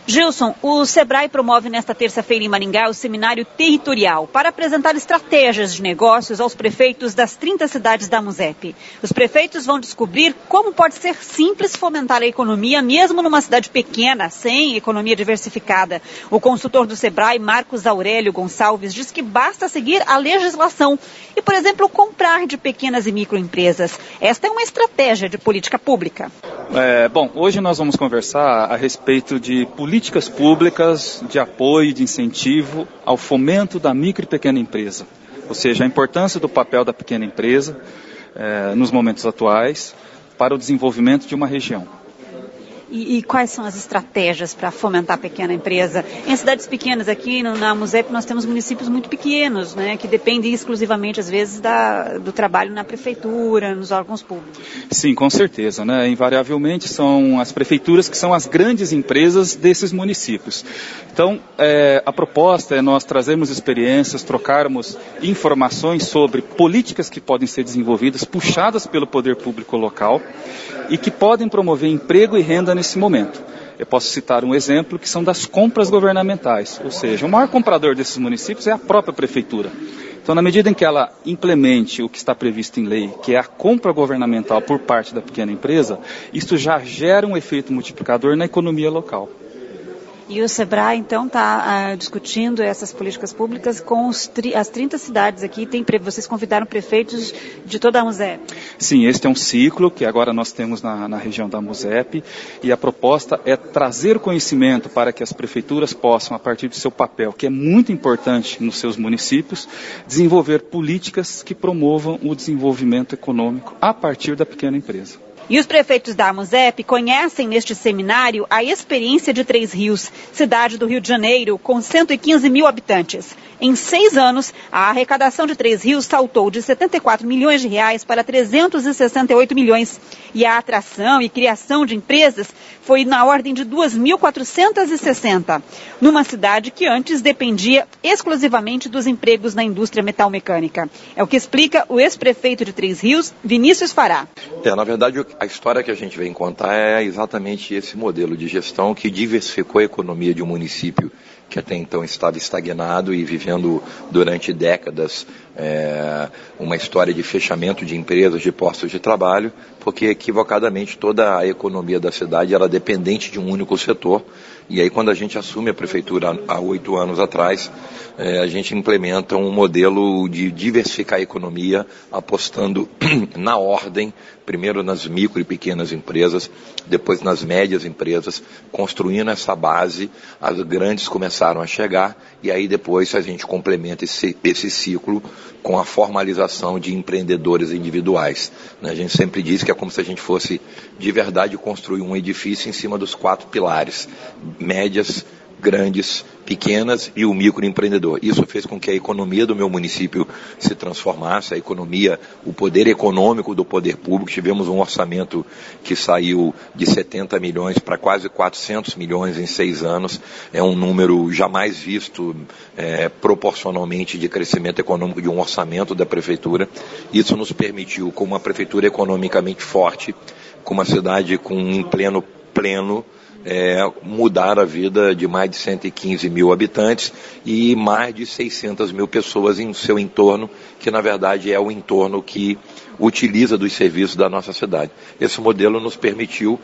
Gilson, o Sebrae promove nesta terça-feira em Maringá o Seminário Territorial para apresentar estratégias de negócios aos prefeitos das 30 cidades da MUSEP. Os prefeitos vão descobrir como pode ser simples fomentar a economia mesmo numa cidade pequena, sem economia diversificada. O consultor do Sebrae, Marcos Aurélio Gonçalves, diz que basta seguir a legislação e, por exemplo, comprar de pequenas e microempresas. Esta é uma estratégia de política pública. Hoje nós vamos conversar a respeito de políticas públicas de apoio e de incentivo ao fomento da micro e pequena empresa. Ou seja, a importância do papel da pequena empresa nos momentos atuais para o desenvolvimento de uma região. E quais são as estratégias para fomentar a pequena empresa? Em cidades pequenas aqui na MUSEP nós temos municípios muito pequenos, né, que dependem exclusivamente às vezes do trabalho na prefeitura, nos órgãos públicos. Sim, com certeza, né? Invariavelmente são as prefeituras que são as grandes empresas desses municípios. Então, a proposta é nós trazermos experiências, trocarmos informações sobre políticas que podem ser desenvolvidas, puxadas pelo poder público local e que podem promover emprego e renda nesse momento. Eu posso citar um exemplo que são das compras governamentais, ou seja, o maior comprador desses municípios é a própria prefeitura. Então, na medida em que ela implemente o que está previsto em lei, que é a compra governamental por parte da pequena empresa, isso já gera um efeito multiplicador na economia local. E o Sebrae, então, está discutindo essas políticas públicas com as 30 cidades aqui. Vocês convidaram prefeitos de toda a MUSEP? Sim, este é um ciclo que agora nós temos na região da MUSEP e a proposta é trazer conhecimento para que as prefeituras possam, a partir do seu papel, que é muito importante nos seus municípios, desenvolver políticas que promovam o desenvolvimento econômico a partir da pequena empresa. E os prefeitos da MUSEP conhecem neste seminário a experiência de Três Rios, cidade do Rio de Janeiro, com 115 mil habitantes. Em 6 anos, a arrecadação de Três Rios saltou de 74 milhões de reais para 368 milhões. E a atração e criação de empresas foi na ordem de 2.460, numa cidade que antes dependia exclusivamente dos empregos na indústria metalmecânica. É o que explica o ex-prefeito de Três Rios, Vinícius Fará. Na verdade, a história que a gente vem contar é exatamente esse modelo de gestão que diversificou a economia de um município que até então estava estagnado e vivendo durante décadas uma história de fechamento de empresas, de postos de trabalho, porque equivocadamente toda a economia da cidade era dependente de um único setor. E aí, quando a gente assume a prefeitura há 8 anos atrás, a gente implementa um modelo de diversificar a economia, apostando na ordem, primeiro nas micro e pequenas empresas, depois nas médias empresas, construindo essa base, as grandes começaram a chegar, e aí depois a gente complementa esse ciclo com a formalização de empreendedores individuais. A gente sempre diz que é como se a gente fosse de verdade construir um edifício em cima dos 4 pilares: médias, grandes, pequenas e o microempreendedor. Isso fez com que a economia do meu município se transformasse, a economia, o poder econômico do poder público. Tivemos um orçamento que saiu de 70 milhões para quase 400 milhões em 6 anos. É um número jamais visto proporcionalmente de crescimento econômico de um orçamento da prefeitura. Isso nos permitiu, com uma prefeitura economicamente forte, com uma cidade em pleno mudar a vida de mais de 115 mil habitantes e mais de 600 mil pessoas em seu entorno, que na verdade é o entorno que utiliza dos serviços da nossa cidade. Esse modelo nos permitiu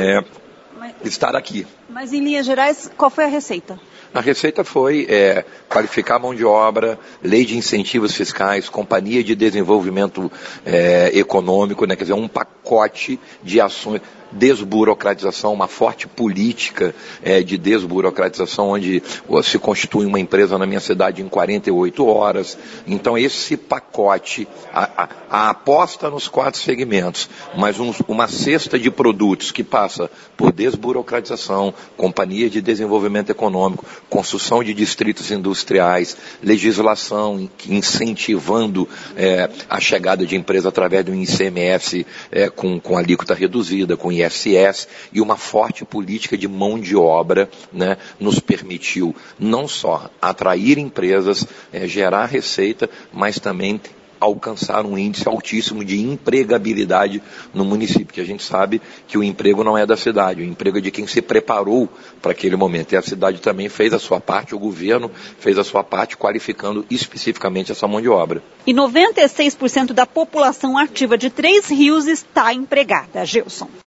estar aqui. Mas em linhas gerais, qual foi a receita? A receita foi qualificar a mão de obra, lei de incentivos fiscais, companhia de desenvolvimento econômico, quer dizer, um pacote de ações, desburocratização, uma forte política de desburocratização, onde se constitui uma empresa na minha cidade em 48 horas. Então esse pacote, a aposta nos 4 segmentos, mas uma cesta de produtos que passa por desburocratização, companhia de desenvolvimento econômico, construção de distritos industriais, legislação incentivando a chegada de empresa através do ICMS com alíquota reduzida, com ISS, e uma forte política de mão de obra, nos permitiu não só atrair empresas, gerar receita, mas também alcançar um índice altíssimo de empregabilidade no município, que a gente sabe que o emprego não é da cidade, o emprego é de quem se preparou para aquele momento. E a cidade também fez a sua parte, o governo fez a sua parte, qualificando especificamente essa mão de obra. E 96% da população ativa de Três Rios está empregada, Gilson.